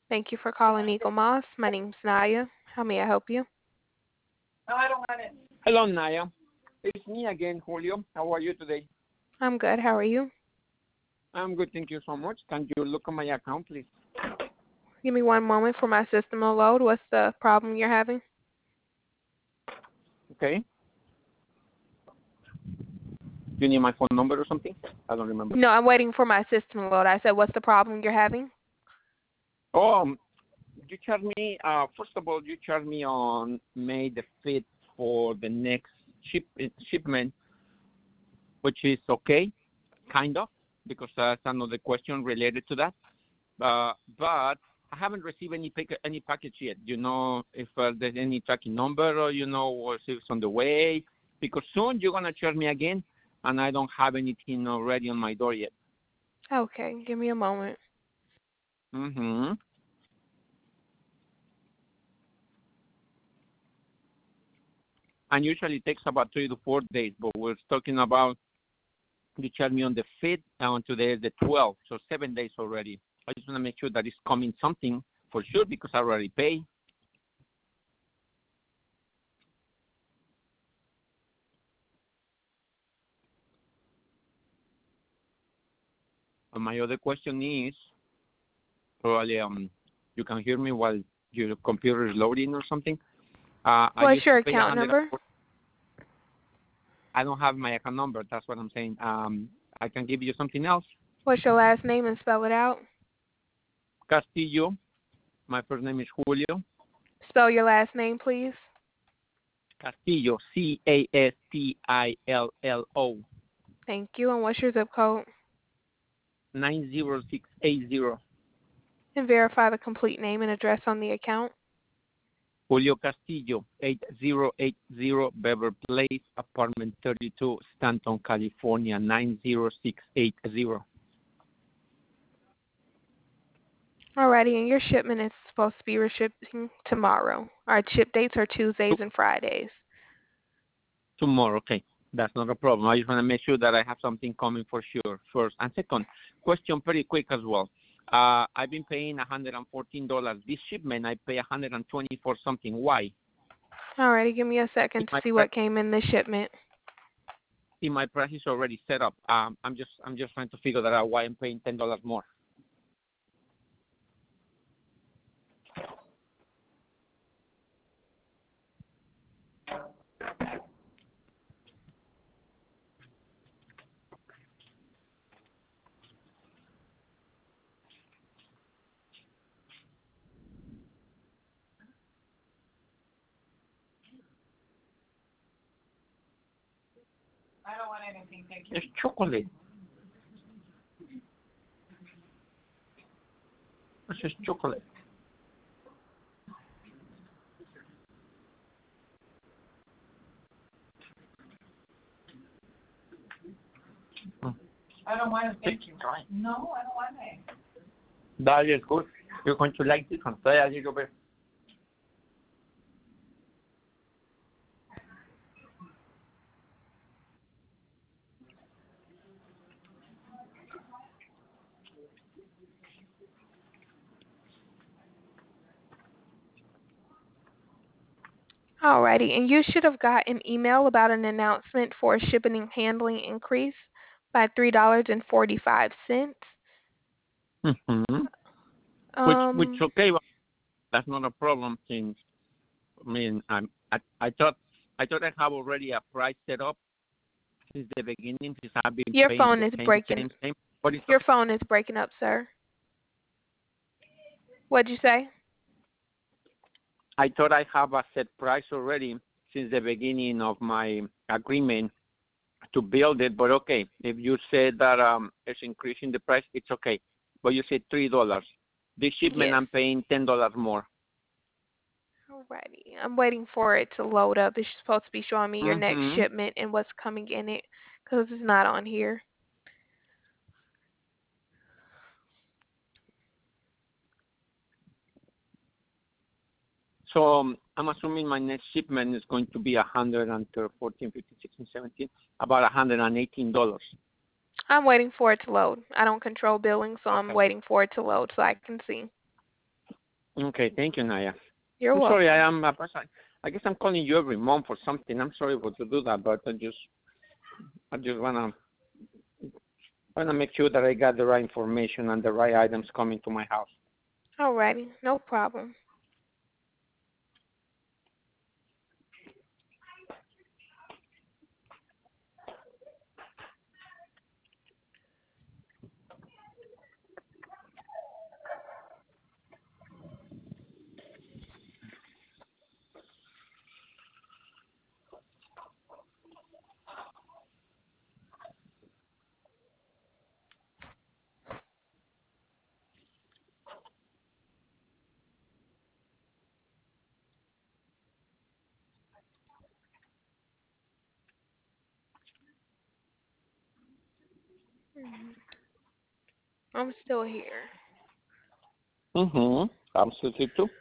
Thank you for calling Eagle Moss. My name's Naya. How may I help you? No, I don't want it. Hello, Naya. It's me again, Julio. How are you today? I'm good. How are you? I'm good, thank you so much. Can you look at my account, please? Give me one moment for my system to load. What's the problem you're having? Okay. Do you need my phone number or something? I don't remember. No, I'm waiting for my system to load. I said, what's the problem you're having? Oh, you charge me, first of all, you charge me on May the 5th for the next shipment, which is okay, kind of, because that's another question related to that. But I haven't received any package yet. You know if there's any tracking number or or if it's on the way, because soon you're gonna charge me again, and I don't have anything already on my door yet. Okay, give me a moment. Mm-hmm. And usually it takes about 3 to 4 days, but we're talking about you charge me on the 5th and today is the 12th, so 7 days already. I just want to make sure that it's coming something for sure because I already paid. And my other question is, probably you can hear me while your computer is loading or something. I What's used your to pay account 100. number? I don't have my account number. That's what I'm saying. I can give you something else. What's your last name and spell it out? Castillo. My first name is Julio. Spell your last name, please. Castillo. Castillo. Thank you. And what's your zip code? 90680. And verify the complete name and address on the account. Julio Castillo, 8080 Bever Place, apartment 32, Stanton, California, 90680. Alrighty, and your shipment is supposed to be shipping tomorrow. Our ship dates are Tuesdays and Fridays. Tomorrow, okay. That's not a problem. I just want to make sure that I have something coming for sure, first. And second, question pretty quick as well. I've been paying $114. This shipment, I pay 124 something. Why? Alrighty, give me a second to see what came in the shipment. See, my price is already set up. I'm just trying to figure that out. Why I'm paying $10 more. I don't want anything, thank you. It's chocolate. This is chocolate. I don't want it, thank you. No, I don't want it. That is good. You're going to like this one. Try a little bit. Alrighty, and you should have got an email about an announcement for a shipping and handling increase by $3.45. Mm-hmm. Which okay, but that's not a problem since I thought I have already a price set up since the beginning since I've been Your paying phone the is same breaking. same same. But it's Your phone is breaking up, sir. What'd you say? I thought I have a set price already since the beginning of my agreement to build it. But okay, if you said that it's increasing the price, it's okay. But you said $3. This shipment Yes. I'm paying $10 more. Alrighty, I'm waiting for it to load up. It's supposed to be showing me your next Mm-hmm. shipment and what's coming in it, because it's not on here. So I'm assuming my next shipment is going to be 114, 15, 16, 17, about $118. I'm waiting for it to load. I don't control billing, so I'm Okay. waiting for it to load so I can see. Okay, thank you, Naya. You're I'm sorry, I welcome. am a person. I guess I'm calling you every month for something. I'm sorry for to do that, but I just wanna make sure that I got the right information and the right items coming to my house. Alrighty, no problem. Mhm. I'm still here. Mm-hmm. I'm still here too.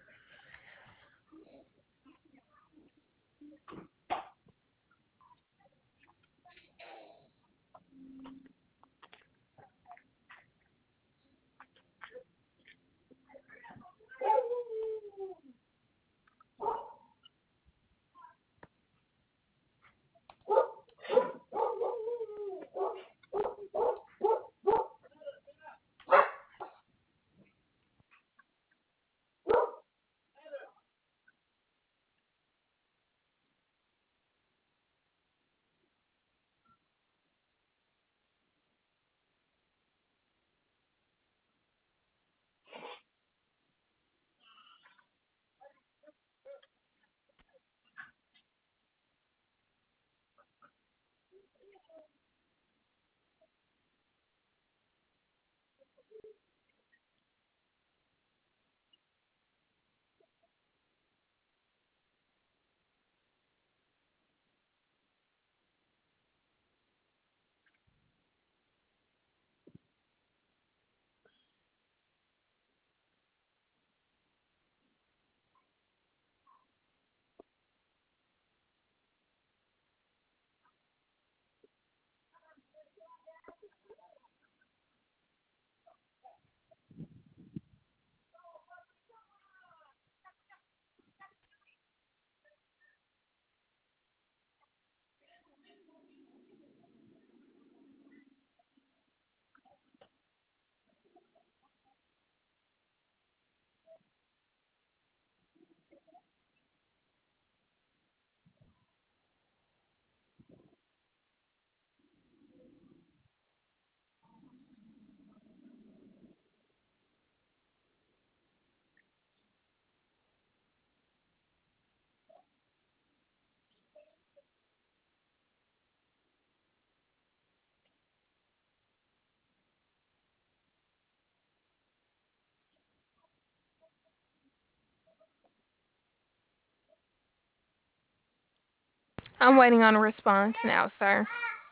I'm waiting on a response now, sir.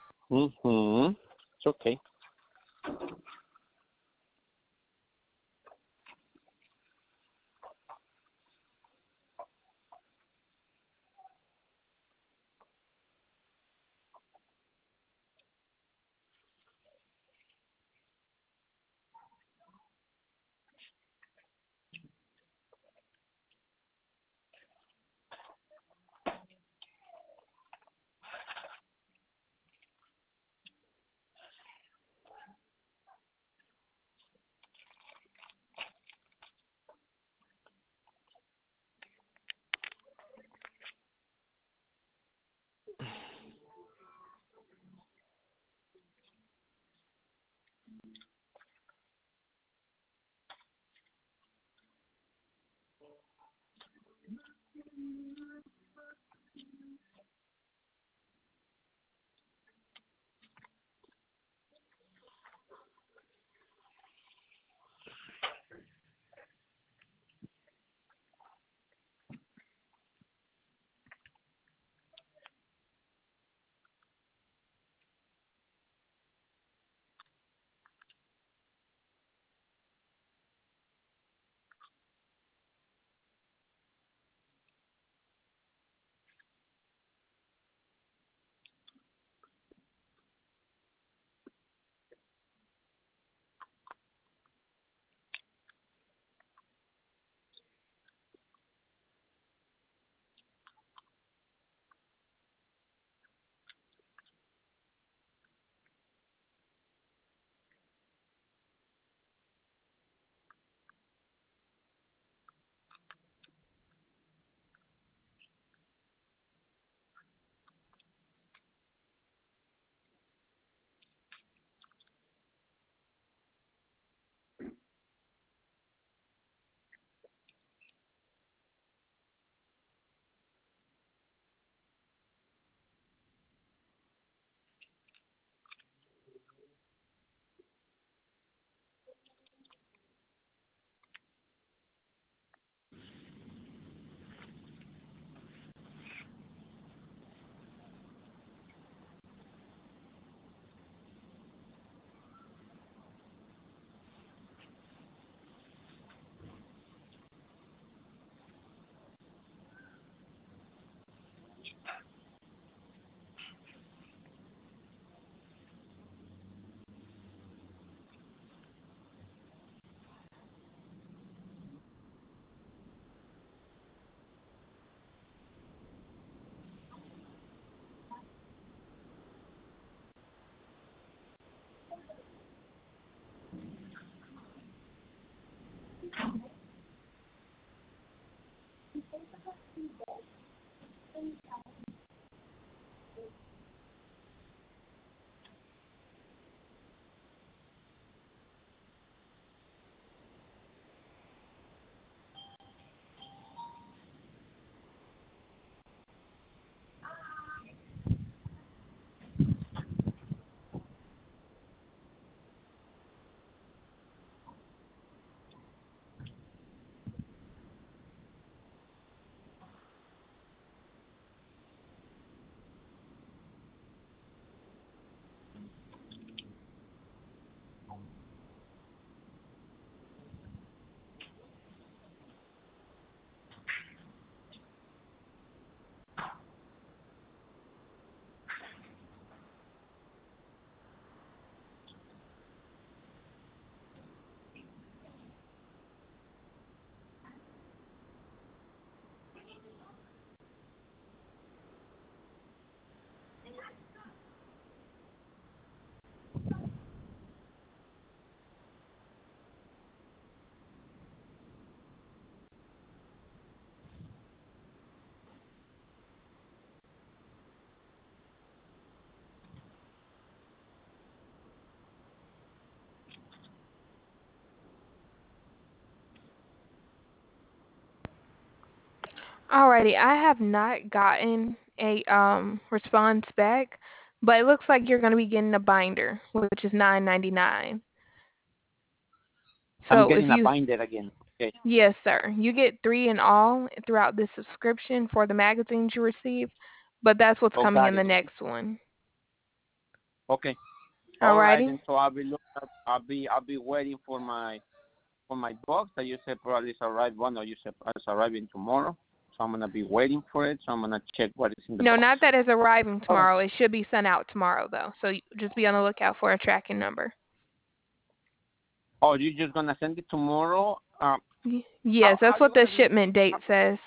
Mm-hmm. It's okay. Alrighty, I have not gotten a response back, but it looks like you're going to be getting a binder, which is $9.99. I'm So if getting a you, binder again. Okay. yes, sir, you get 3 in all throughout this subscription for the magazines you receive, but that's what's Oh, coming got in the it. next one. Okay. All right. Alrighty. And so I'll be waiting for my box that you said probably is arrived one, or you said it's arriving tomorrow. So I'm gonna be waiting for it. So I'm gonna check what is in the No, box. not that it's arriving All right. tomorrow. It should be sent out tomorrow, though. So just be on the lookout for a tracking number. Oh, you're just gonna send it tomorrow? Yes, How that's you what the gonna do it? shipment date says.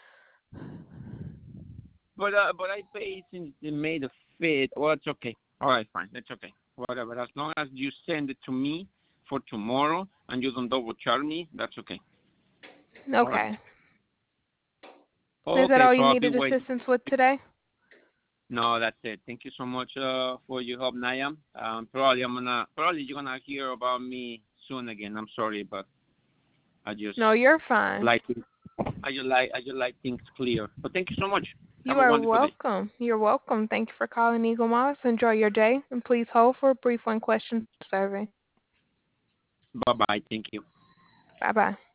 But I paid since they made a fit. Well, it's okay. All right, fine. That's okay. Whatever. As long as you send it to me for tomorrow and you don't double charge me, that's okay. All right. Okay. Is that Okay, all so you I'll be needed waiting. assistance with today? No, that's it. Thank you so much for your help, Naya. Probably you're gonna hear about me soon again. I'm sorry, but I just No, you're fine. like I just like things clear. But thank you so much. Have You a are wonderful day. welcome. You're welcome. Thank you for calling Eagle Moss. Enjoy your day, and please hold for a brief one-question survey. Bye bye. Thank you. Bye-bye.